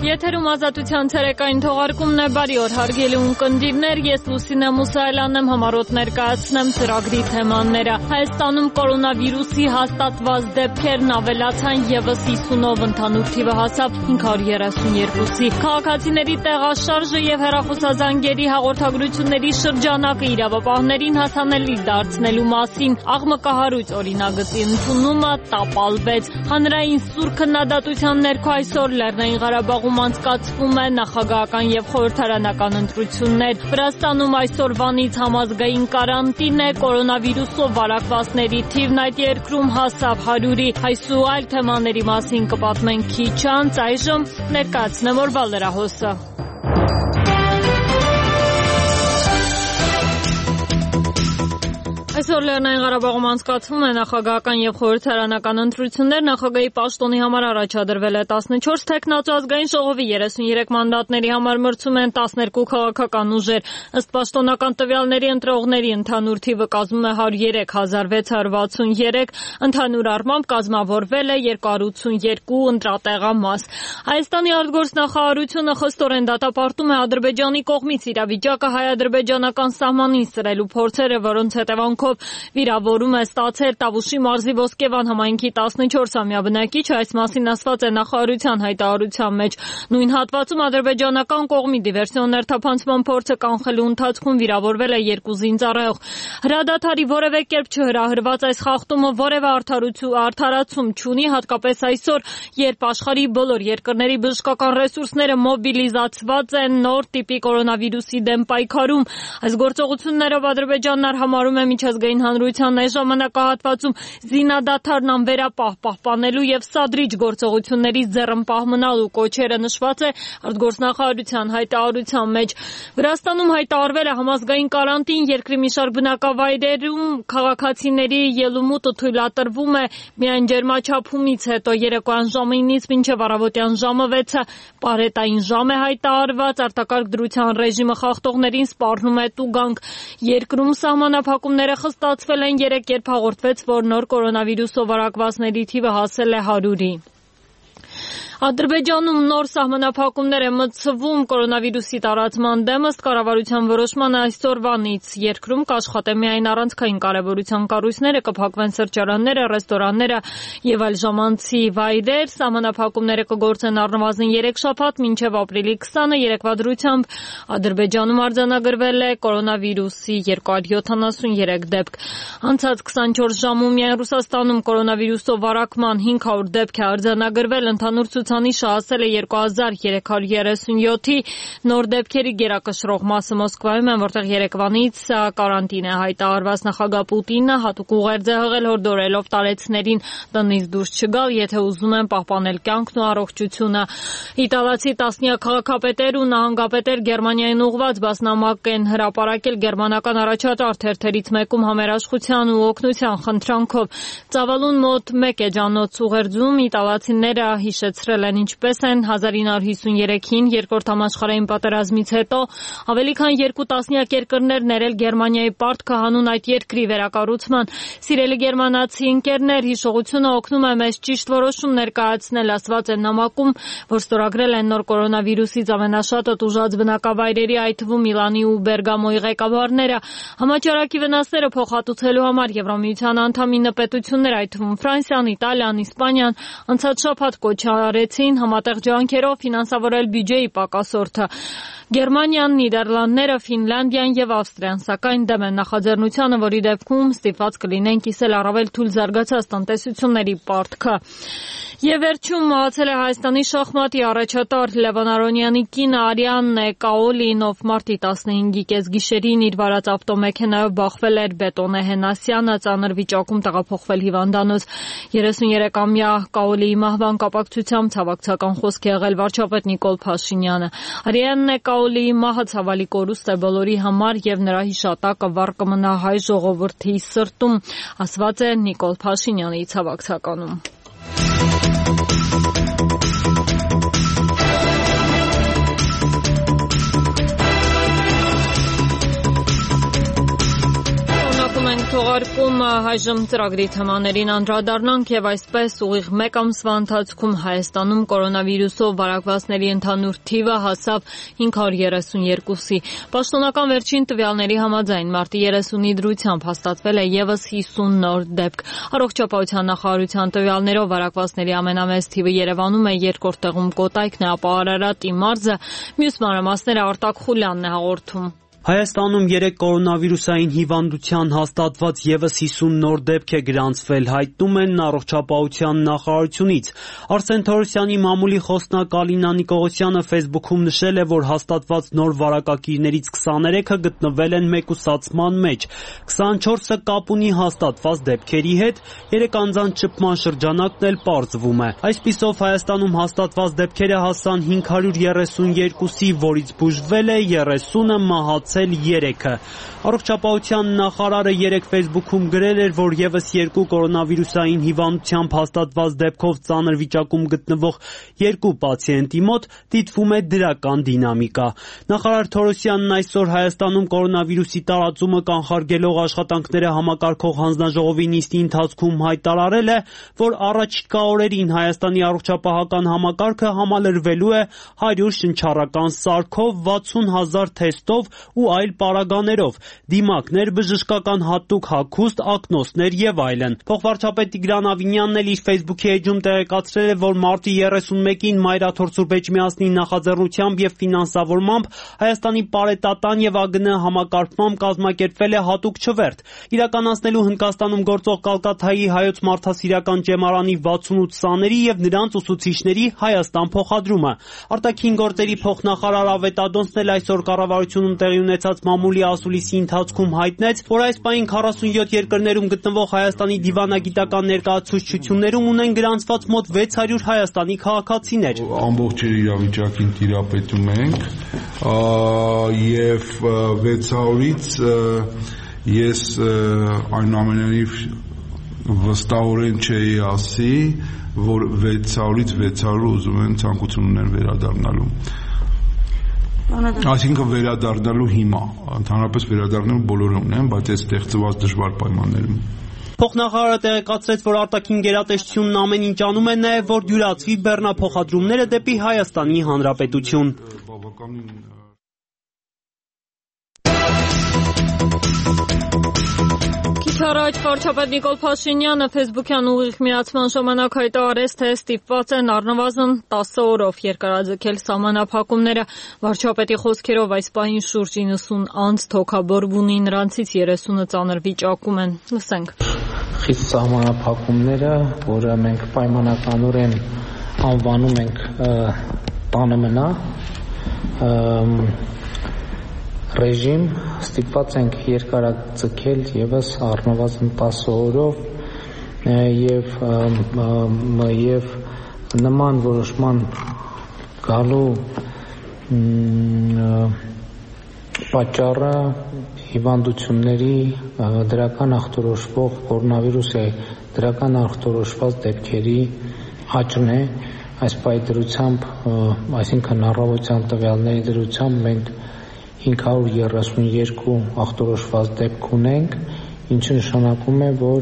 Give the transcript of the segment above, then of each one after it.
Եթերում ազատության ցերեկային թողարկումն է, բարի օր հարգելի ունկնդիրներ, ես Լուսինե Մուսայելյանն եմ, համառոտ ներկայացնեմ ծրագրի թեմաները։ Հայաստանում կորոնավիրուսի հաստատված դեպքերն ավելացան ևս 50-ով, ընդհանուր թիվը հասավ 532-ի։ Քաղաքացիների տեղաշարժը եւ հեռախոսազանգերի հաղորդագրությունների շրջանակը իրավապահներին հասանելի դարձնելու մասին աղմկահարույց օրինագծի ընդունումը տապալվեց։ Հանրային սուր քննադատության ներքո այսօր Լեռնային Ղարաբաղում անցկացվում է նախագահական եւ խորհրդարանական ընտրություններ։ Վրաստանում այսօրվանից համազգային կարանտին է, կորոնավիրուսով վարակվածների թիվն այդ երկրում հասավ 100-ի։ Այս ու այլ թեմաների մասին կպատմենք քիչ անց, այժմ ներկայացնեմ օրվա լրահոսը։ Այսօր Լեռնային Ղարաբաղում անցկացվում է նախագահական եւ խորհրդարանական ընտրություններ, նախագահի պաշտոնի համար առաջադրվել է 14 թեկնածու, ազգային ժողովի 33 մանդատների համար մրցում են 12 քաղաքական ուժեր։ Ըստ պաշտոնական տվյալների ընտրողների ընդհանուր թիվը կազմում է 103,663, ընդհանուր առմամբ կազմավորվել է 282 ընտրատեղամաս։ Հայաստանի արտգործնախարարությունը խստորեն դատապարտում է Ադրբեջանի կողմից իրավիճակը հայ-ադրբեջանական սահմանին սրելու փորձերը, որոնց հետևանքով վիրավորում է ստացել Տավուշի մարզի Ոսկեվան համայնքի 14-ամյա բնակիչ, այս մասին ասված է նախարարության հայտարարության մեջ։ Նույն հատվածում ադրբեջանական կողմի դիվերսիոն ներթափանցման փորձը կանխելու ընթացքում վիրավորվել է 2 զինծառայող։ Հրադադարի որևէ կերպ չհրահրված այս խախտումը որևէ արդարացում չունի, հատկապես այսօր, երբ աշխարհի բոլոր երկրների բժշկական ռեսուրսները մոբիլիզացված են նոր տիպի կորոնավիրուսի դեմ պայքարում։ Այս գործողություններով Ադրբեջանն արհամարհում է միջազգային հանրությանն այս ժամանակահատվածում զինադադարն անվերապահ պահպանելու եւ սադրիչ գործողություններից ձեռնպահ մնալու կոչերը, նշված է արտգործնախարարության հայտարարության մեջ։ Վրաստանում հայտարարվել է համազգային կարանտին, երկրի մի շարք բնակավայրերում քաղաքացիների ելումուտը թույլատրվում է միայն ջերմաչափումից հետո, երեկոյան ժամը 9-ից մինչև առավոտյան ժամը 6-ը պարետային ժամ է հայտարարված, արտակարգ դրության ռեժիմը խախտողներին սպառնում է տուգանք։ Երկրում սահմանափակումները խստացվել են 3 երբ հաղորդվեց, որ նոր կորոնավիրուսով վարակվածների թիվը հասել է 100-ի։ Ադրբեջանում նոր սահմանափակումներ է մտցվում կորոնավիրուսի տարածման դեմ, ըստ կառավարության որոշմանը այսօրվանից երկրում կաշխատե միայն առանցքային կարևորության կառույցները, կփակվեն սրճարանները, ռեստորանները եւ այլ ժամանցի վայրեր։ Սահմանափակումները կգործեն առնվազն 3 շաբաթ մինչև ապրիլի 20-ը։ Երեկվա դրությամբ Ադրբեջանում արձանագրվել է կորոնավիրուսի 273 դեպք։ Անցած 24 ժամում միայն Ռուսաստանում կորոնավիրուսով վարակման 500 դեպք է արձանագրվել, ընդհանուր ցուցանիշը հասել է 2337-ի, նոր դեպքերի գերակշռող մասը Մոսկվայում են, որտեղ երեկվանից կարանտին է հայտարարված։ Նախագահ Պուտինը հատուկ ուղերձ է հղել, հորդորելով տարեցիներին տնից դուրս չգալ, եթե ուզում են պահպանել կյանքն ու առողջությունը։ Իտալացի տասնյակ քաղաքապետեր ու նահանգապետեր Գերմանիային ուղղված բասնամակ են հրապարակել գերմանական առաջատար թերթերից մեկում համերաշխության ու օգնության խնդրանքով։ Ծավալուն մոտ 1 էջանոց ուղերձում իտալացիները հիշեցրել են ինչպես են 1953-ին Երկրորդ համաշխարհային պատերազմից հետո ավելի քան 2 տասնյակ երկրներ ներել Գերմանիայի պարտքը հանուն այդ երկրի վերակառուցման։ Սիրելի գերմանացի ընկերներ, հիշողությունը օգնում է մեզ ճիշտ որոշում ներկայացնել, ասված է նամակում, որ ստորագրել են նոր կորոնավիրուսից ամենաշատը տուժած բնակավայրերի, այդ թվում Միլանի ու Բերգամոյի ղեկավարները։ Համաճարակի վնասները փոխհատուցելու համար Եվրամիության անդամ 9 պետություններ, այդ թվում Ֆրանսիան, Իտալիան, Իսպանիան, անցած շաբաթ կոչ արեցին համատեղ ջանքերով ֆինանսավորել բյուջեի պակասորդը։ Գերմանիան, Նիդերլանդները, Ֆինլանդիան եւ Ավստրիան սակայն դեմ են նախաձեռնությանը, որի դեպքում ստիպված կլինեն կիսել առավել թույլ զարգացած տնտեսությունների պարտքը։ Եվ վերջում մահացել է Հայաստանի շախմատի առաջատար Լևոն Արոնյանի կինը Արիաննե Կաոլին, ով մարտի 15-ի կեսգիշերին իր վարած ավտոմեքենայով բախվել էր Բետոնե Հենասյանը, ծանր վիճակում տեղափոխվել հիվանդանոց։ 33-ամյա Կաոլիի մահվան կապակցությամբ ցավակցական խոսք է եղել վարչապետ Նիկոլ Փաշինյանը։ Արիաննե Կաոլիի մահը ցավալի կորուստ է բոլորի համար եւ նրա հիշատակը վառ կմնա հայ ժողովրդի սրտում, ասված է Նիկոլ Փաշինյանի ցավակցականում։ թողարկում այժմ ծրագրի թեմաներին անդրադառնանք եւ այսպես ուղիղ մեկ ամսվա ընթացքում Հայաստանում կորոնավիրուսով վարակվածների ընդհանուր թիվը հասավ 532-ի։ Պաշտոնական վերջին տվյալների համաձայն մարտի 30-ի դրությամբ հաստատվել է եւս 50 նոր դեպք։ Առողջապահության նախարարության տվյալներով վարակվածների ամենամեծ թիվը Երևանում է, երկրորդ տեղում Կոտայքն է, ապա Արարատի մարզը, մյուս մանրամասները Արտակ Խուլյանն է հաղորդում։ Հայաստանում 3 կորոնավիրուսային հիվանդության հաստատված եւս 50 նոր դեպք է գրանցվել, հայտնում են առողջապահության նախարարությունից։ Արսեն Թորոսյանի մամուլի խոսնակ Ալինա Նիկողոսյանը Facebook-ում նշել է, որ հաստատված նոր վարակակիրներից 23-ը գտնվել են մեկուսացման մեջ, 24-ը կապ ունի հաստատված դեպքերի հետ, 3 անձանց շփման շրջանակն էլ պարզվում է։ Այսպիսով Հայաստանում հաստատված դեպքերը հասան 532-ի, որից բուժվել է 30-ը, մահացել 3-ը։ Առողջապահության նախարարը 3 Facebook-ում գրել էր, որ եւս 2 կորոնավիրուսային հիվանդությամբ հաստատված դեպքով ծանր վիճակում գտնվող 2 պացիենտի մոտ դիտվում է դրական դինամիկա։ Նախարար Թորոսյանն այսօր Հայաստանում կորոնավիրուսի տարածումը կանխարգելող աշխատանքները համակարգող հանձնաժողովի նիստի ընթացքում հայտարարել է, որ առաջիկա օրերին Հայաստանի առողջապահական համակարգը համալրվելու է 100 շնչառական սարքով, 60,000 թեստով ու այլ պարագաներով, դիմակներ, բժշկական հատուկ հագուստ, ակնոցներ եւ այլն։ Փոխվարչապետ Տիգրան Ավինյանն էլ իր Facebook-ի էջում տեղեկացրել է, որ մարտի 31-ին Մայրաթոր Սուրբ Էջմիածնի նախաձեռնությամբ եւ ֆինանսավորմամբ Հայաստանի պարետատան եւ ԱԳՆ համակարգմամբ կազմակերպվել է հատուկ չվերթ, իրականացնելու Հնդկաստանում գործող Կալկաթայի հայոց մարդասիրական ճեմարանի 68 սաների եւ նրանց ուսուցիչների Հայաստան փոխադրումը։ Արտաքին գործերի փոխնախարար Ավետ Ադոնցն էլ այսօր կառավարությունում տեղի ունեցած մամուլի ասուլիսի ընթացքում հայտնեց, որ այս պահին 47 երկրներում գտնվող Հայաստանի դիվանագիտական ներկայացուցչություններում ունեն գրանցված մոտ 600 Հայաստանի քաղաքացիներ։ Ամբողջ իրավիճակին տիրապետում ենք եւ 600-ից ես այնուամենայնիվ վստահորեն չէի ասի, որ 600-ից 600 ուզում են ցանկություն ունեն վերադառնալու։ Այսինքն վերադառնալու հիմա, ընդհանրապես վերադառնալու բոլորը ունեն, բայց այս ստեղծված դժվար պայմաններում։ Փոխնախարարը տեղեկացրեց, որ արտաքին գերատեսչությունն ամեն ինչ անում է նաև, որ դյուրացվի բեռնափոխադրումները դեպի Հայաստանի Հանրապետություն։ Առաջ վարչապետ Նիկոլ Փաշինյանը Facebook-յան ուղիղ միացման ժամանակ հայտարարեց, թե ստիպված են առնվազն 10 օրով երկարաձգել սահմանափակումները։ Վարչապետի խոսքերով այս պահին շուրջ 90 անձ թոքաբորբ ունի, նրանցից 30-ը ծանր վիճակում են։ Լսենք։ Խիստ սահմանափակումները, որը մենք պայմանականորեն անվանում ենք տանը մնա ռեժիմ, ստիպված ենք երկարաձգել եւս առնվազն 10 օրով եւ նման որոշման գալու պատճառը հիվանդությունների դրական ախտորոշվող կորոնավիրուսի դրական ախտորոշված դեպքերի աճն է։ Այս պայմանությամբ, այսինքն առավոտյան տվյալների դրությամբ մենք 532 ախտորոշված դեպք ունենք, ինչը նշանակում է, որ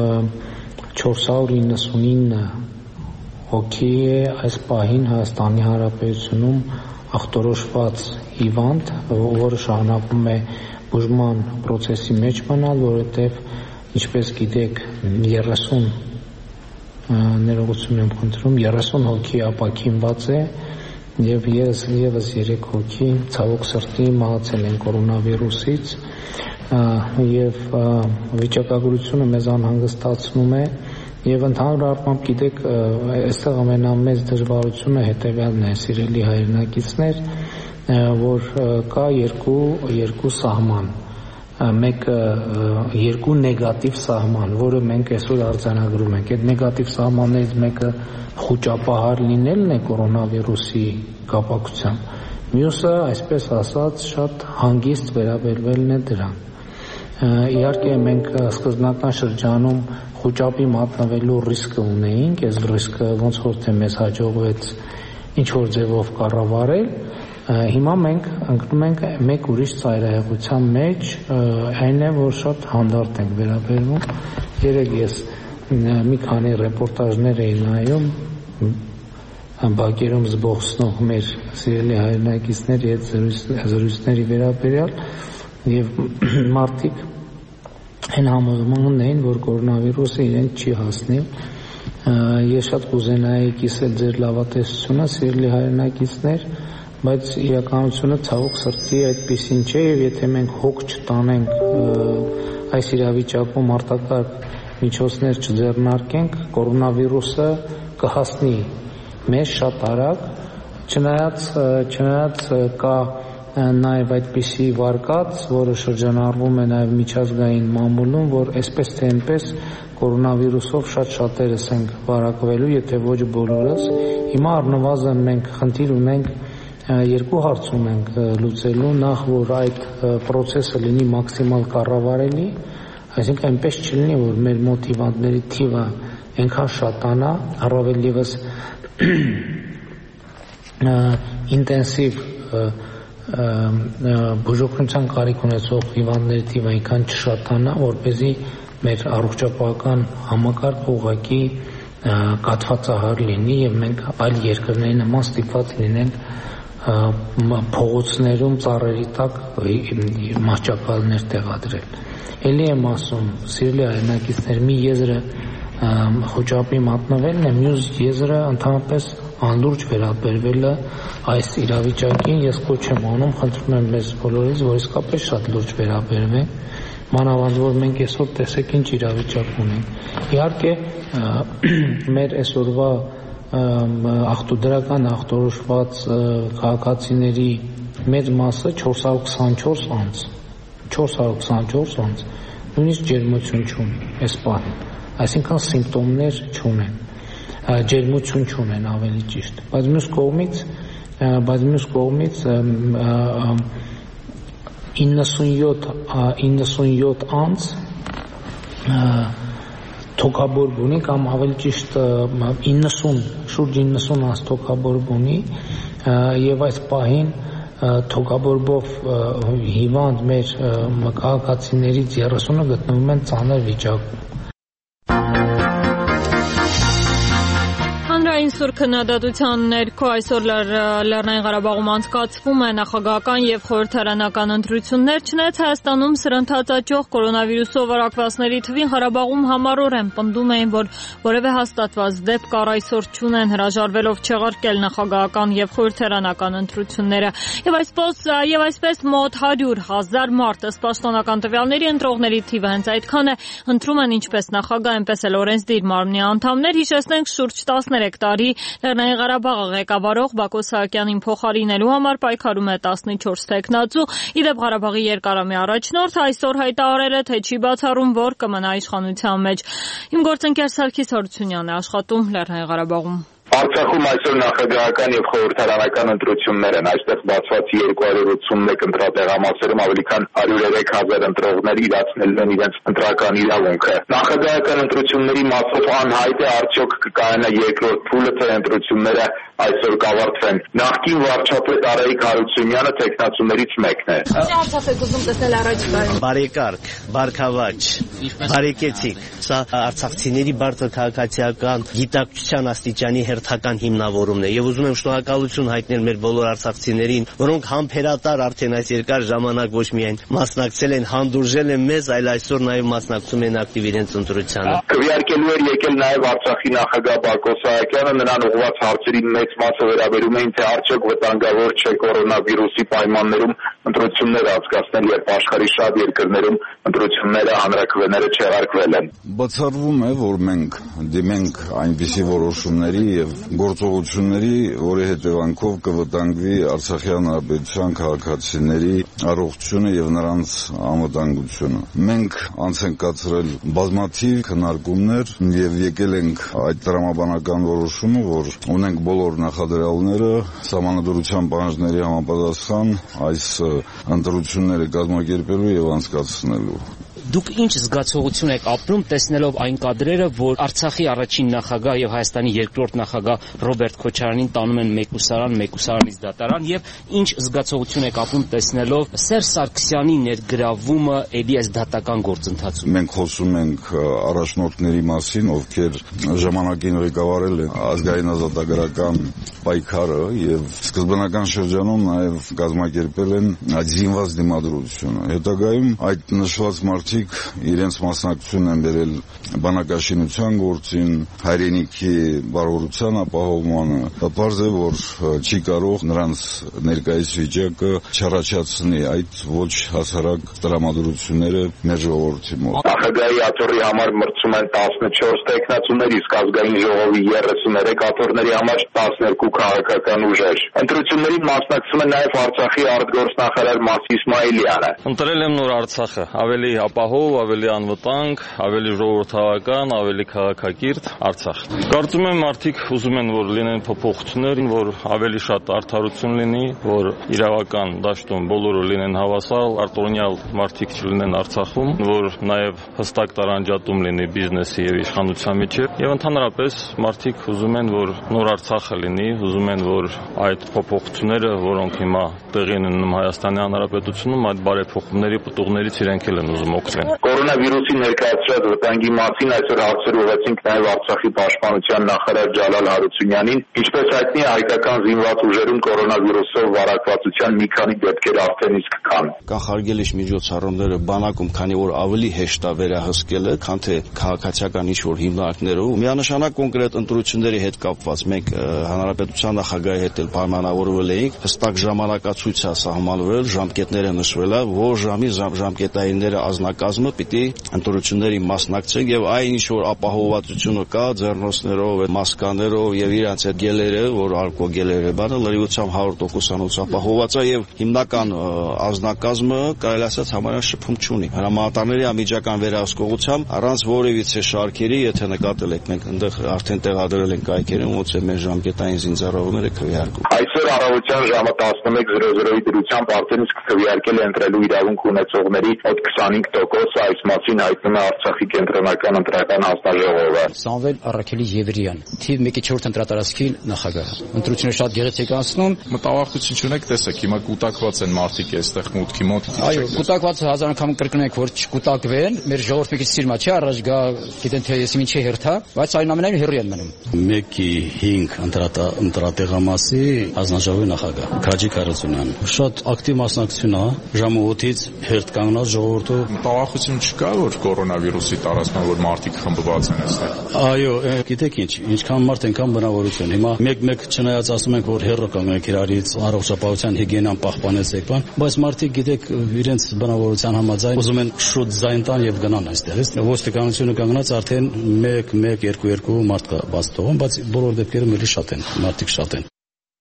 499 հոգի է այս պահին Հայաստանի Հանրապետությունում ախտորոշված հիվանդ, որը շարունակում է բուժման պրոցեսի մեջ մնալ, որովհետև, ինչպես գիտեք, 30 ներողություն եմ խնդրում, 30 հոգի ապաքինված է եւ եւս 3 հոգի ցավոք սրտի մահացել են կորոնավիրուսից եւ վիճակագրությունը մեզ անհանգստացնում է եւ ընդհանուր առմամբ գիտեք այստեղ ամենամեծ դժվարությունը հետեւյալն է սիրելի հայրենակիցներ որ կա երկու սահման մեկը երկու նեգատիվ սահման, որը մենք այսօր արձանագրում ենք։ Այդ նեգատիվ սահմաններից մեկը խոճապահար լինելն է կորոնավիրուսի կապակցությամբ։ Մյուսը, այսպես ասած, շատ հանգիստ վերաբերվելն է դրան։ Իհարկե մենք սկզբնական շրջանում խոճապի մատնվելու ռիսկը ունեինք, այս ռիսկը ոնց որ թե մեզ հաջողվեց ինչ որ ձևով կառավարել, Հիմա մենք ընկնում ենք մեկ ուրիշ ծայրահեղության մեջ, այն է, որ շատ հանդարտ ենք վերաբերվում։ Երեկ ես մի քանի ռեպորտաժներ էի նայում բակերում զբոսնող մեր սիրելի հայրենակիցների հետ զրույցների վերաբերյալ եւ մարդիկ այն համոզմանն էին, որ կորոնավիրուսը իրեն չի հասնի։ Ես շատ կուզենայի կիսել ձեր լավատեսությունը, սիրելի հայրենակիցներ, բայց իրականությունը ցավոք սրտի այդպեսին չէ եւ եթե մենք հոգ չտանենք այս իրավիճակում արտակարգ միջոցներ չձեռնարկենք, կորոնավիրուսը կհասնի մեզ շատ արագ, չնայած կա նաև այդպիսի վարկած, որը շրջանառվում է նաև միջազգային մամուլում, որ այսպես թե այնպես կորոնավիրուսով շատ շատերս ենք վարակվելու, եթե ոչ բոլորս։ Հիմա առնվազն մենք խնդիր ունենք երկու հարց ունենք լուծելու, նախ որ այդ process-ը լինի մաքսիմալ կառավարելի, այսինքն այնպես չլինի, որ մեր մոտ հիվանդների թիվը այնքան շատանա, առավել ևս ինտենսիվ բուժօգնության կարիք ունեցող հիվանդների թիվը այնքան չշատանա, որպեսզի մեր առողջապահական համակարգը ուղղակի կաթվածահար լինի եւ մենք այլ երկրների նման ստիպված լինենք փողոցներում ծառերի տակ մահճակալներ տեղադրել։ Էլի եմ ասում, սիրելի հայրենակիցներ, մի եզրը խոճապի մատնվելն է, մյուս եզրը ընդհանրապես անդուրջ վերաբերվելը այս իրավիճակին։ Ես կոչ եմ անում, խնդրում եմ մեզ բոլորից, որ իսկապես շատ լուրջ վերաբերվենք, մանավանդ որ մենք այսօր տեսեք ինչ իրավիճակ ունենք։ Իհարկե մեր այսօրվա դրական ախտորոշված քաղաքացիների մեծ մասը 424 անց նույնիսկ ջերմություն չունի այս պահին, այսինքն սիմպտոմներ չունեն, ջերմություն չունեն ավելի ճիշտ, բայց մյուս կողմից 97 անց թոքաբորբ ունի կամ ավելի ճիշտ 90 շուրջ 90 անց թոքաբորբ ունի եւ այս պահին թոքաբորբով հիվանդ մեր քաղաքացիներից 30-ը գտնվում են ծանր վիճակում։ Հանրային սուր քննադատության ներքո այսօր Լեռնային Ղարաբաղում անցկացվում է նախագահական եւ խորհրդարանական ընտրություններ, չնայած Հայաստանում սրընթաց աճող կորոնավիրուսով վարակվածների թվին Ղարաբաղում համառորեն պնդում էին, որ որևէ հաստատված դեպք առ այսօր չունեն, հրաժարվելով չեղարկել նախագահական եւ խորհրդարանական ընտրությունները։ Եվ այսպես մոտ 100,000 մարդ ըստ պաշտոնական տվյալների ընտրողների թիվը հենց այդքան է, ընտրում են ինչպես նախագահ, այնպես էլ օրենսդիր մարմնի անդամներ։ Հիշեցնենք, շուրջ 13 տարի Լեռնային Ղարաբաղը ղեկավարող Բակո Սահակյանին փոխարինելու համար պայքարում է 14 թեկնածու։ Իդեպ Ղարաբաղի երկարամյա առաջնորդը այսօր հայտարարել է, թե չի բացառում, որ կմնա իշխանության մեջ։ Իմ գործընկեր Սարգիս Հարությունյանն է աշխատում Լեռնային Ղարաբաղում։ Արցախում այսօր նախագահական եւ խորհրդարանական ընտրություններ են։ Այստեղ բացված 281 ընտրատեղամասերում ավելի քան 103,000 ընտրողներ իրացնելու են իրենց ընտրական իրավունքը։ Նախագահական ընտրությունների մասով անհայտ է արդյոք կկայանա երկրորդ փուլը, թե ընտրությունները այսօր կավարտվեն։ Նախկին վարչապետ Արայիկ Հարությունյանը տեխնացուներից մեկն է։ Արցախ եք ուզում տեսնել առաջիկայում։ Բարեկարգ, բարգավաճ, բարեկեցիկ։ Սա արցախցիների բարձր քաղաքացիական գիտակցության աստիճանի հերթական հիմնավորումն է եւ ուզում եմ շնորհակալություն հայտնել մեր բոլոր արցախցիներին, որոնք համբերատար արդեն այս երկար ժամանակ ոչ միայն մասնակցել են, հանդուրժել են մեզ, այլ այսօր նաեւ մասնակցում են ակտիվ իրենց ընտրությանը։ Քվեարկելու էր եկել նաեւ Արցախի նախագահ Բակո Սահակյանը, նրան ուղղված հարցերի մեծ մասը վերաբերում էին, թե արդյոք վտանգավոր չէ կորոնավիրուսի պայմաններում ընտրություններ անցկացնել, երբ աշխարհի շատ երկրներում ընտրությունները հանրաքվեները չեղարկվել են։ Բացառվում է, որ մենք դիմենք այնպիսի որոշումների եւ գործողությունների, որի հետևանքով կվտանգվի Արցախյան Հանրապետության քաղաքացիների առողջությունը եւ նրանց անվտանգությունը։ Մենք անց ենք կացրել բազմաթիվ քննարկումներ եւ եկել ենք այդ տրամաբանական որոշումը, որ ունենք բոլոր նախադրյալները սահմանադրության պահանջների համապատասխան այս ընտրությունները կազմակերպելու եւ անցկացնելու։ Դուք ինչ զգացողություն եք ապրում տեսնելով այն կադրերը, որ Արցախի առաջին նախագահ եւ Հայաստանի երկրորդ նախագահ Ռոբերտ Քոչարյանին տանում են մեկուսարանից դատարան եւ ինչ զգացողություն եք ապրում տեսնելով Սերժ Սարգսյանի ներգրավումը էլի այս դատական գործընթացում։ Մենք խոսում ենք առաջնորդների մասին, ովքեր ժամանակին ղեկավարել են ազգային ազատագրական պայքարը եւ սկզբնական շրջանում նաեւ կազմակերպել են զինված դիմադրությունը։ Հետագայում այդ նշված մարդիկ իրենց մասնակցությունն են բերել բանակաշինության գործին, հայրենիքի բարօրության ապահովմանը։ Պարզ է, որ չի կարող նրանց ներկայիս վիճակը չառաջացնի այդ ոչ հասարակ տրամադրությունները մեր ժողովրդի մոտ։ Նախագահի աթոռի համար մրցում են 14 տեխնացուներ, իսկ ազգային ժողովի 33 աթոռների համար 12 քաղաքական ուժեր։ Ընտրություններին մասնակցում է նաև Արցախի արտգործնախարար Մաս Իսմայելյանը։ Ընտրել եմ նոր Արցախը, ավելի ապահով, ավելի անվտանգ, ավելի ժողովրդավարական, ավելի քաղաքակիրթ Արցախ։ Կարծում եմ մարդիկ ուզում են, որ լինեն փոփոխություններ, որ ավելի շատ արդարություն լինի, որ իրավական դաշտում բոլորը լինեն հավասար, արտոնյալ մարդիկ չլինեն Արցախում, որ նաև հստակ տարանջատում լինի բիզնեսի եւ իշխանության միջեւ, եւ ընդհանրապես մարդիկ ուզում են, որ նոր Արցախը լինի, ուզում են, որ այդ փոփոխությունները, որոնք հիմա տեղի են ունենում Հայաստանի Հանրապետությունում, այդ բարեփոխումների պտուղներից իրենք էլ են ուզում օգտվել։ Կորոնավիրուսի ներկայացրած վտանգի մասին այսօր հարցեր ուղղեցինք նաև Արցախի պաշտպանության նախարար Ջալալ Հարությունյանին, ինչպես հայտնի է, հայկական զինված ուժերում կորոնավիրուսով վարակվածության մի քանի դեպքեր արդեն իսկ կան։ Կանխարգելիչ միջոցառումները բանակում քանի որ ավելի հեշտ է վերահսկելը, քան թե քաղաքացիական ինչ-որ հիմնարկներով, միանշանակ կոնկրետ ընտրությունների հետ կապված մենք հանրապետության նախագահի հետ էլ պայմանավորվել էինք, հստակ ժամանակացույց է սահմանվել, ժամկետները նշվել է, որ ժամի ժամկետայինները ազնագազմը պիտի ընտրությունների մասնակցեն եւ այն ինչ որ ապահովվածությունը կա ձեռնոցներով, մասկաներով եւ իրանց այդ գելերը, որ ալկոգելերը բանը լրիվությամբ 100%-անոց ապահովված է եւ հիմնական ազնագազմը կարելի ասած համարյա շփում չունի։ Հրամանատարների անմիջական վերահսկողությամբ առանց որևիցե շարքերի, եթե նկատել եք, մենք այնտեղ արդեն տեղադրել ենք կայքերում, ոնց է մեր ժամկետային զինծառայողները քվեարկում։ Այսօր առավոտյան ժամը 11:00-ի դրությամբ արդեն իսկ քվեարկել է ընտրելու իրավունք ունեցողների մոտ 25%, այս մասին հայտնում է Արցախի կենտրոնական ընտրական հանձնաժողովը։ Սամվել Առաքելի Եվրյան, թիվ 1/4 ընտրատարածքի նախագահ։ Ընտրությունը շատ գեղեցիկ անցնում։ Մտավախություն չունեք, տեսեք, հիմա կուտակված են մարդիկ այստեղ մուտքի մոտ։ Այո, կուտակված հազար անգամ կրկնենք, որ չկուտակվեն, մեր ժողովուրդը մի քիչ սիրմա չէ, առաջ գա, գիտեն թե ես ինչի հերթա, բայց այնուամենայնիվ հեռու են մնում։ 1/5 ընտրատեղամասի հանձնաժողովի նախագահ Քաջի Կարությունյան։ Շատ ակտիվ մասնակցություն է, ժամը 8-ից հերթ կանգնած ժողովուրդը։ Մտավախություն չկա, որ կորոնավիրուսի տարածման որ մարդիկ խմբված են այստեղ։ Այո, գիտեք ինչ, ինչքան մարդ այնքան բնավորություն։ Հիմա մեկ չնայած ասում ենք, որ հեռու կանգնենք իրարից, առողջապահության հիգիենան պահպանեցեք, բայց մարդիկ գիտեք իրենց բնավորության համաձայն ուզում են շուտ զայն տան եւ գնան այստեղից։ Ոստիկանությունը կանգնած արդեն 1-2 մարդ կա բաց թողում, բայց բոլոր դեպքերում էլի շատ են, մարդիկ շատ են։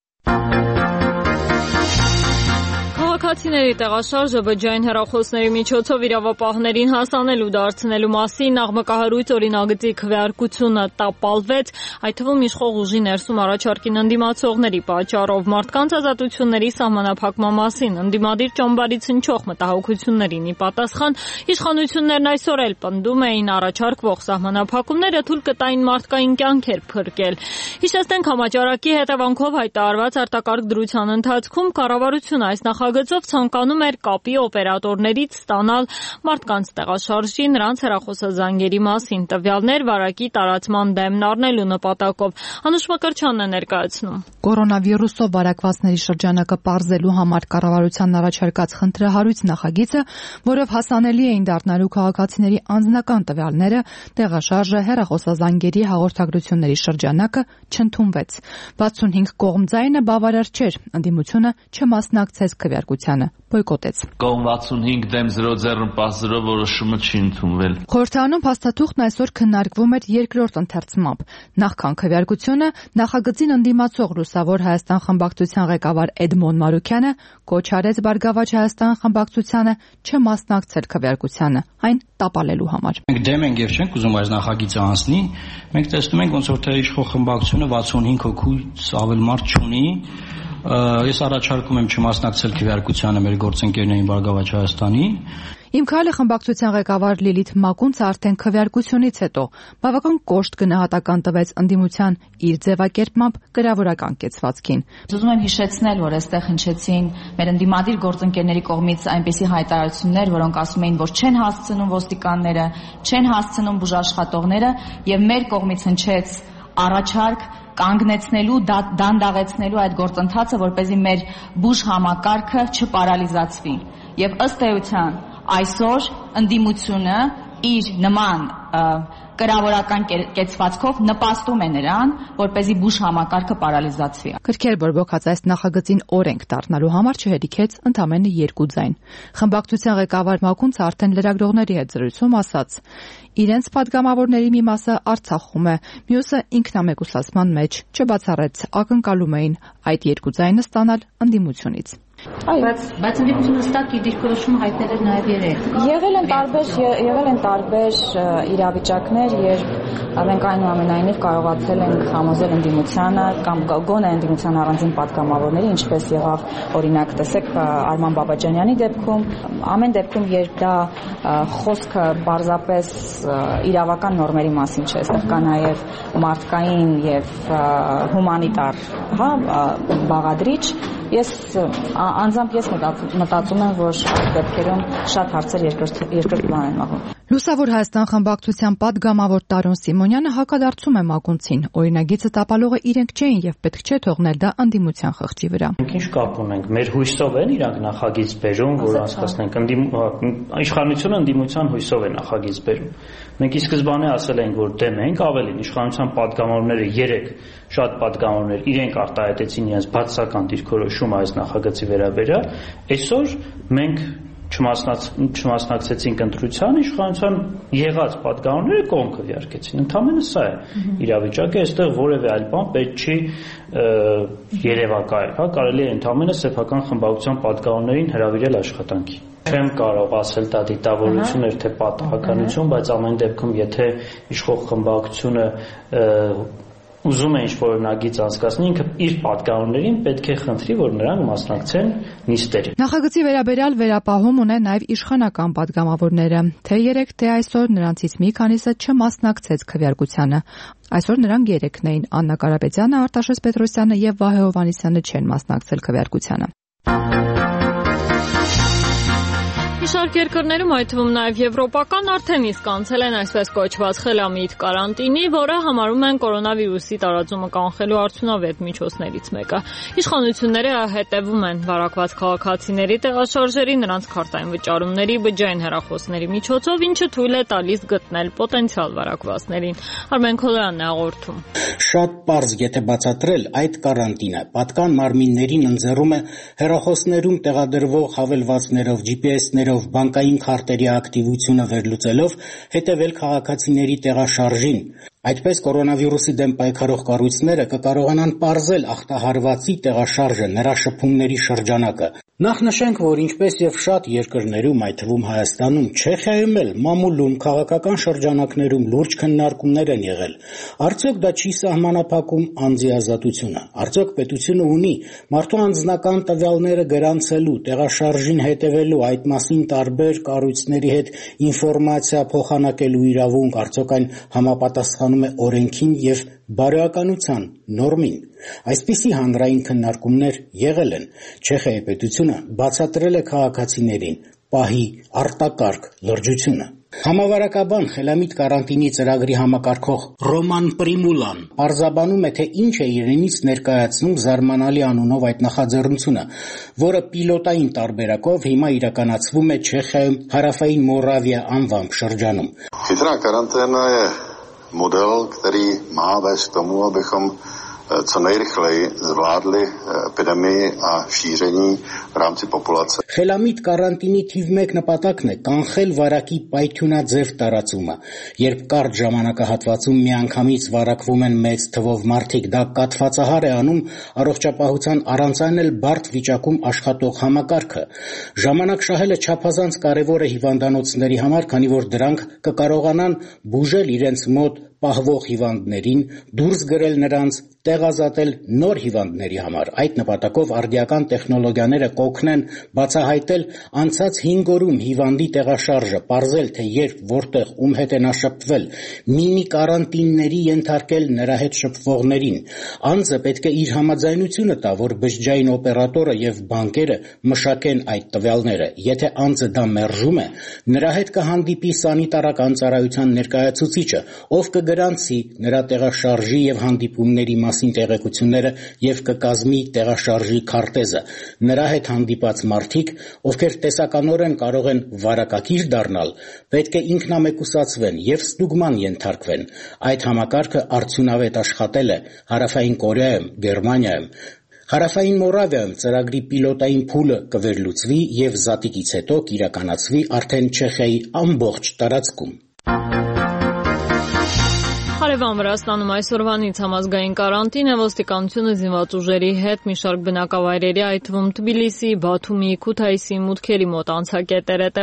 Քաղաքացիների տեղաշարժը բջջային հեռախոսների միջոցով իրավապահներին հասանելու դարձնելու մասին աղմկահարույց օրինագծի քվեարկությունը տապալվեց, այդ թվում իշխող ուժի ներսում առաջարկին ընդդիմացողների պատճառով մարդկանց ազատությունների սահմանափակման մասին ընդդիմադիր ճամբարից հնչող մտահոգություններին ի պատասխան իշխանություններն այսօր էլ պնդում էին առաջարկվող սահմանափակումները թույլ կտային մարդկային կյանքեր փրկել։ Հիշեցնենք համաճարակի հետևանքով հայտարարված արտակարգ դրության ընթացքում կառավարությունը այս նախագծով ցանկանում էր կապի օպերատորներից ստանալ մարդկանց տեղաշարժի, նրանց հեռախոսազանգերի մասին տվյալներ վարակի տարածման դեմն առնելու նպատակով։ Անուշ Մկրտչյանն է ներկայացնում։ Կորոնավիրուսով վարակվածների շրջանակը պարզելու համար կառավարության առաջարկած խնդրահարույց նախագիծը, որով հասանելի էին դառնալու քաղաքացիների անձնական տվյալները, տեղաշարժը, հեռախոսազանգերի հաղորդագրությունների շրջանակը չընդունվեց։ 65 կողմ ձայնը բավարար չէր, ընդդիմությունը չմասնակցեց քվեարկությանը, բոյկոտեց։ Կողմ 65 դեմ 0 0 որոշումը չի ընդունվել։ Խորհրդարանում փաստաթուղթն այսօր քննարկվում էր երկրորդ ընթերցմամբ։ Նախքան քվեարկությունը նախագծին ընդդիմացող Լուսավոր Հայաստան խմբակցության ղեկավար Էդմոն Մարուկյանը կոչ արեց Բարգավաճ Հայաստան խմբակցությանը չմասնակցել քվեարկությանը, այն տապալելու համար։ Մենք դեմ ենք եւ չենք ուզում այս նախագիծը անցնի։ Մենք տեսնում ենք ոնց որ թե իշխող խմբակցությունը 65 հոգուց ավել մարդ չունի։ Ես առաջարկում եմ չմասնակցել քվեարկությանը մեր գործընկերներին Բարգավաճ Հայաստանի։ Իմ քայլը խմբակցության ղեկավար Լիլիթ Մակունցը արդեն քվեարկությունից հետո բավական կոշտ գնահատական տվեց ընդդիմության իր ձևակերպմամբ գրավորական կեցվածքին։ Ուզում եմ հիշեցնել, որ այստեղ հնչեցին մեր ընդդիմադիր գործընկերների կողմից այնպիսի հայտարարություններ, որոնք ասում էին, որ չեն հասցնում ոստիկանները, չեն հասցնում բուժաշխատողները, եւ մեր կողմից հնչեց առաջարկ կանգնեցնելու, դանդաղեցնելու այդ գործընթացը, որպեսզի մեր բուժ համակարգը չպարալիզացվի։ Եվ ըստ էության այսօր ընդդիմությունը իր նման կրավորական կեցվածքով նպաստում է նրան, որպեսզի բուժ համակարգը պարալիզացվի։ Գրքեր բորբոքած այս նախագծին օրենք դառնալու համար չհերիքեց ընդամենը 2 ձայն։ Խմբակցության ղեկավար Մակունցը արդեն լրագրողների հետ զրույցում ասաց. իրենց падգամավորների մի մասը Արցախում է, մյուսը ինքնամեկուսացման մեջ, չբացառեց, ակնկալում էին այդ 2 ձայնը ստանալ ընդդիմությունից։ Բայց ընդդիմությունը հստակ իր դիրքորոշումը հայտնել էր նաև երեկ։ Եղել են տարբեր իրավիճակներ, երբ մենք այնուամենայնիվ կարողացել ենք համոզել ընդդիմությանը կամ գոնե ընդդիմության առանձին падգամավորների, ինչպես եղավ օրինակ տեսեք Արման Բաբաջանյանի դեպքում, ամեն դեպքում երբ դա խոսքը պարզապես իրավական նորմերի մասին չէ, այստեղ կա նաև մարդկային եւ հումանիտար, բաղադրիչ, անձամբ ես մտածում եմ, որ այդ դեպքերում շատ հարցեր երկրորդ պլան են մաղում։ Լուսավոր Հայաստան խմբակցության падգամավոր Տարոն Սիմոնյանը հակադարձում է Մակունցին։ Օրինագիծը տապալողը իրենք չէին եւ պետք չէ թողնել դա ընդդիմության խղճի վրա։ Ինչ կապ ունենք, մեր հույսով են իրանք նախագիծ բերում, որ անցկացնենք իշխանությունը ընդդիմության հույսով է նախագիծ բերում։ Մենք ի սկզբանե ասել ենք, որ դեմ ենք, ավելին իշխանության падգամավորները 3 շատ падգամավորներ իրենք արտահայտեցին իրենց բացասական դիրքորոշումը այս նախագծի վերաբերյալ։ Այսօր մենք չմասնակցեցինք ընտրության, իշխանության եղած падգամավորները կողմ քվեարկեցին։ Ընդամենը սա է իրավիճակը, այստեղ որևէ այլ բան պետք չի երևակայել, կարելի է ընդամենը սեփական խմբակցության падգամավորներին հրավիրել աշխատանքի։ Չեմ կարող ասել դա դիտավորություն էր թե պատահականություն, բայց ամեն դեպքում եթե իշխող խմբակցությունը ուզում է ինչ-որ օրինագիծ անցկացնել, ինքը իր падգամավորներին պետք է խնդրի, որ նրանք մասնակցեն նիստերին։ Նախագծի վերաբերյալ վերապահում ունեն նաև իշխանական падգամավորները, թե 3, թե այսօր նրանցից մի քանիսը չմասնակցեց քվեարկությանը։ Այսօր նրանք 3-ն էին՝ Աննա Կարապետյանը, Արտաշես Պետրոսյանը եւ Վահե Հովհաննիսյանը չեն մասնակցել քվեարկությանը։ Շարք երկրներում, այդ թվում նաև եվրոպական, արդեն իսկ անցել են այսպես կոչված խելամիտ կարանտինի, որը համարում են կորոնավիրուսի տարածումը կանխելու արդյունավետ միջոցներից մեկը։ Իշխանությունները հետևում են վարակված քաղաքացիների տեղաշարժերի, նրանց քարտային վճարումների, բջջային հեռախոսների միջոցով, ինչը թույլ է տալիս գտնել պոտենցիալ վարակվածներին։ Արմեն Քոլոյանն է հաղորդում։ Շատ պարզ, եթե բացատրել, այդ կարանտինը պատկան մարմիններին ընձեռում է հեռախոսներում տեղադրվող հավելվածներով, GPS-ներով, բանկային քարտերի ակտիվությունը վերլուծելով հետևել քաղաքացիների տեղաշարժին։ Այդպես կորոնավիրուսի դեմ պայքարող կառույցները կկարողանան պարզել ախտահարվածի տեղաշարժը, նրա շփումների շրջանակը։ Նախ նշենք, որ ինչպես եւ շատ երկրներում, այդ թվում Հայաստանում, Չեխիայում էլ մամուլում քաղաքական շրջանակներում լուրջ քննարկումներ են եղել։ Արդյոք դա չի սահմանափակում անձի ազատությունը։ Արդյոք պետությունը ունի մարդու անձնական տվյալները գրանցելու, տեղաշարժին հետևելու, այդ մասին տարբեր կառույցների հետ ինֆորմացիա փոխանակելու իրավունք, արդյոք այն համապատասխանում է օրենքին եւ բարոյականության նորմին։ Այսպիսի հանրային քննարկումներ եղել են։ Չեխիայի պետությունը բացատրել է քաղաքացիներին պահի արտակարգ լրջությունը։ Համավարակաբան խելամիտ կարանտինի ծրագրի համակարգող Ռոման Պրիմուլան պարզաբանում է, թե ինչ է իրենից ներկայացնում զարմանալի անունով այդ նախաձեռնությունը, որը պիլոտային տարբերակով հիմա իրականացվում է Չեխիայում Հարավային Մորավիա անվամբ шրջանում։ Chytrá karanténa je model, který má vést k tomu, abychom co nejrychleji zvládli epidemii a šíření v rámci populace. Խելամիտ կարանտինի թիվ 1 նպատակն է կանխել վարակի պայթյունաձև տարածումը։ Երբ կարճ ժամանակահատվածում միանգամից վարակվում են մեծ թվով մարդիկ, դա կաթվածահար է անում առողջապահության առանց այն էլ բարդ վիճակում աշխատող համակարգը։ Ժամանակ շահելը չափազանց կարևոր է հիվանդանոցների համար, քանի որ դրանք կկարողանան բուժել իրենց մոտ պահվող հիվանդներին, դուրս գրել նրանց, տեղազատել նոր հիվանդների համար։ Այդ նպատակով արդիական տեխնոլոգիաները կօգնեն բացահայտել անցած 5 օրում հիվանդի տեղաշարժը, պարզել, թե երբ, որտեղ, ում հետ է նա շփվել, մինի կարանտինների ենթարկել նրա հետ շփվողներին։ Անձը պետք է իր համաձայնությունը տա, որ բջջային օպերատորը եւ բանկերը մշակեն այդ տվյալները։ Եթե անձը դա մերժում է, նրա հետ կհանդիպի սանիտարական ծառայության ներկայացուցիչը, ով կգրանցի նրա տեղաշարժի եւ հանդիպումների մասին տեղեկությունները եւ կկազմի տեղաշարժի քարտեզը։ Նրա հետ հանդիպած մարդիկ, ովքեր տեսականորեն կարող են վարակակիր դառնալ, պետք է ինքնամեկուսացվեն եւ ստուգման ենթարկվեն։ Այդ համակարգը արդյունավետ աշխատել է Հարավային Կորեայում, Գերմանիայում։ Հարավային Մորավիայում ծրագրի պիլոտային փուլը կվերլուծվի եւ զատիկից հետո կիրականացվի արդեն Չեխիայի ամբողջ տարածքում։ Հարևան Վրաստանում այսօրվանից համազգային կարանտին է, ոստիկանությունը զինված ուժերի հետ մի շարք բնակավայրերի, այդ թվում Թբիլիսի, Բաթումի, Քութայիսի մուտքերի մոտ անցակետեր է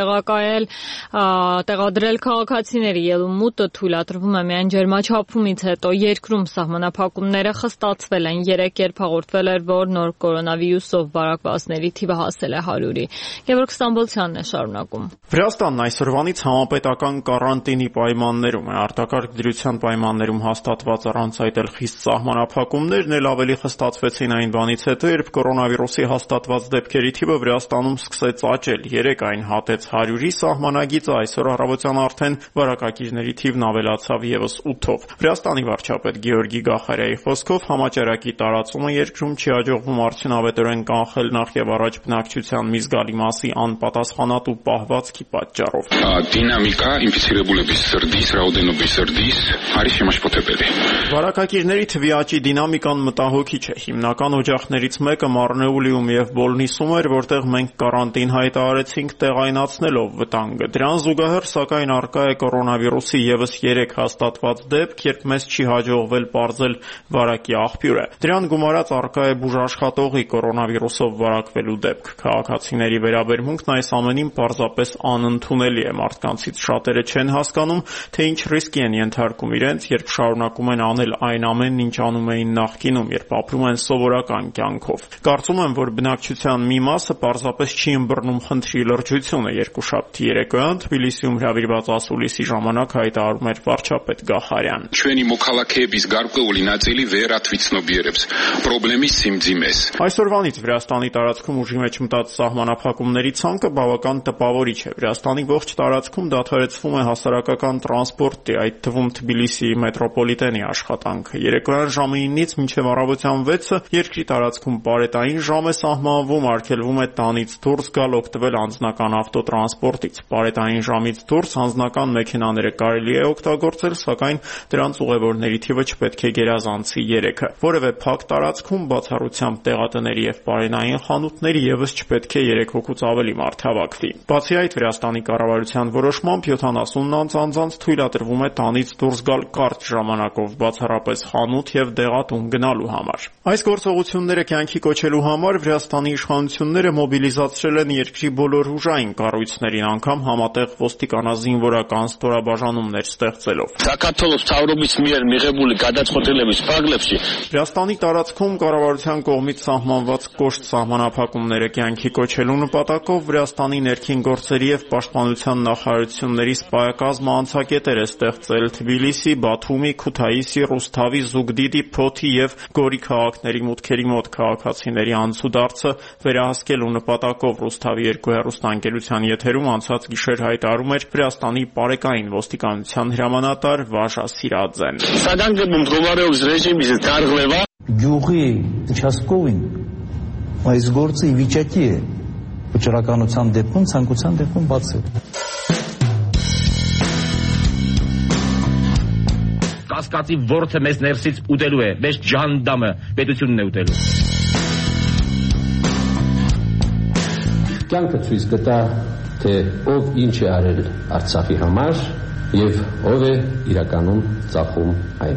տեղադրել քաղաքացիների ելումուտը թույլատրվում է միայն ջերմաչափումից հետո։ Երկրում սահմանափակումները խստացվել են, 3 երբ հաղորդվել էր, որ նոր կորոնավիրուսով վարակվածների թիվը հասել է 100-ի։ Գևորգ Ստամբոլցյանն է շարունակում։ Վրաստանն այսօրվանից համապետական կարանտինի պայմաններում է, արտակարգ դրության պայմաններում հաստատված առանց այդ էլ խիստ սահմանափակումներն էլ ավելի խստացվեցին այն բանից հետո, երբ կորոնավիրուսի հաստատված դեպքերի թիվը Վրաստանում սկսեց աճել։ 3 այն հատեց 100-ի սահմանագիծը, այսօր առավոտյան արդեն վարակակիրների թիվն ավելացավ եւս 8-ով։ Վրաստանի վարչապետ Գեորգի Գախարյայի խոսքով համաճարակի տարածումը երկրում չի հաջողվում արդյունավետորեն կանխել նախ եւ առաջ բնակչության մի զգալի մասի անպատասխանատու պահվածքի պատճառով։ Դինամիկա ինֆիցირებულების զրդის, რაოდენობის զրդის არის შემაშფოთებელი։ Վարակակիրների թվի աճի դինամիկան մտահոգիչ է։ Հիմնական օջախներից մեկը Մարնեուլիում եւ Բոլնիսում էր, որտեղ մենք կարանտին հայտարարեցինք տեղայնացնելով վտանգը։ Դրան զուգահեռ սակայն առկա է կորոնավիրուսի եւս 3 հաստատված դեպք, երբ մեզ չի հաջողվել պարզել վարակի աղբյուրը։ Դրան գումարած առկա է բուժաշխատողի կորոնավիրուսով վարակվելու դեպք։ Քաղաքացիների վերաբերմունքն այս ամենին պարզապես անընդունելի է։ Մարդկանցից շատերը չեն հասկանում, թե ինչ ռիսկի են ենթարկում իրենց, երբ շարունակում են անել այն ամենն, ինչ անում էին նախկինում, երբ ապրում են սովորական կյանքով։ Կարծում եմ, որ բնակչության մի մասը պարզապես չի ըմբռնում խնդրի լրջությունը։ Երկուշաբթի երեկոյան Թբիլիսիում հրավիրված ասուլիսի ժամանակ հայտարարում էր վարչապետ Գախարյան։ Ჩვენი մոքալաքեების գարկეული ნაწილი ვერ աթվիցնոբիերებს պրոբլեմის սիմձիմես։ Այսօրվանից Վրաստանի տարածքում ուժի մեջ մտած սահմանափակումների ցանկը բավական տպավորիչ է։ Վրաստանի ողջ տարածքում դադարեցվում է հասարակական տրանսպորտի, այդ թվում Թբիլիսիի մետրոպոլիտենի աշխատանքը։ Երեկոյան ժամը 9-ից մինչև առավոտյան 6-ը երկրի տարածքում պարետային ժամ է սահմանվում, արգելվում է տանից դուրս գալ, օգտվել անձնական ավտոտրանսպորտից։ Պարետային ժամից դուրս անձնական մեքենաները կարելի է օգտագործել, սակայն դրանց ուղևորների թիվը չպետք է գերազանցի 3-ը։ Որևէ փակ տարածքում, բացառությամբ տեղատների եւ պարենային խանութների, եւս չպետք է 3 հոգուց ավելի մարդ հավաքվի։ Բացի այդ, Վրաստանի կառավարության որոշմամբ 70 անձանց թույլատրվում է տանից դուրս գալ կարճ ժամանակով, բացառապես խանութ եւ դեղատուն գնալու համար։ Այս գործողությունները կյանքի կոչելու համար Վրաստանի իշխանությունները մոբիլիզացրել են երկրի բոլոր ուժային կառույցներին, անգամ համատեղ ոստիկանազինվորական ստորաբաժանումներ ստեղծելով։ Საქართველოს ցավրობის միერ մიღებული გადაწყვეტილების փակլებში Վրաստանի տարածքում կառավարության կողմից սահմանված կոշտ սահմանափակումները կյանքի կոչելու նպատակով Վրաստանի ներքին գործերի եւ պաշտպանության նախարարությունների սպայակազմը անցակետեր է ստեղծել Թբիլիսի, Բաթումի, Քութայիսի, Ռուսթավի, Զուգդիդի, Փոթի եւ Գորի քաղաքների մուտքերի մոտ քաղաքացիների անցուդարձը վերահսկելու նպատակով Ռուսթավի 2 հեռուստաընկերության եթերում անցած գիշեր հայտարարում էր Վրաստանի պարեկային ոստիկանության հրամանատար Վաշա Սիրաձեն։ Սադանգում գումարեուս ռեժիմից դարձվելա Գյուղի участковին այս գործը ի վիճակի է վճռականության դեպքում, ցանկության դեպքում բացել։ Կասկածի ворթը մեզ ներսից ուտելու է, մեզ ջանդամը պետությունն է ուտելու։ Կյանքը ցույց կտա, թե ով ինչ է արել Արցախի համար եւ ով է իրականում ծախում այն։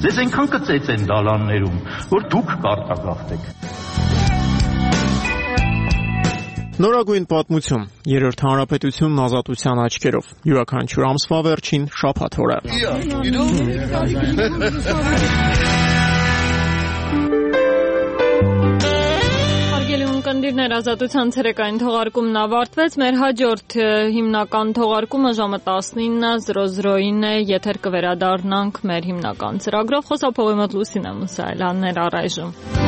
Ձեզ այնքան կծեծեն դալաններում, որ դուք կարտագաղթեք։ Նորագույն պատմություն, Երրորդ հանրապետությունն ազատության աչքերով, յուրաքանչյուր ամսվա վերջին շաբաթ օրը։ Հարգելի ունկնդիրներ, ազատության ցերեկային թողարկումն ավարտվեց, մեր հաջորդ հիմնական թողարկումը ժամը 19:00-ին է, եթեր կվերադառնանք մեր հիմնական ծրագրով, խոսափողի մոտ Լուսինե Մուսայելյանն էր առայժմ։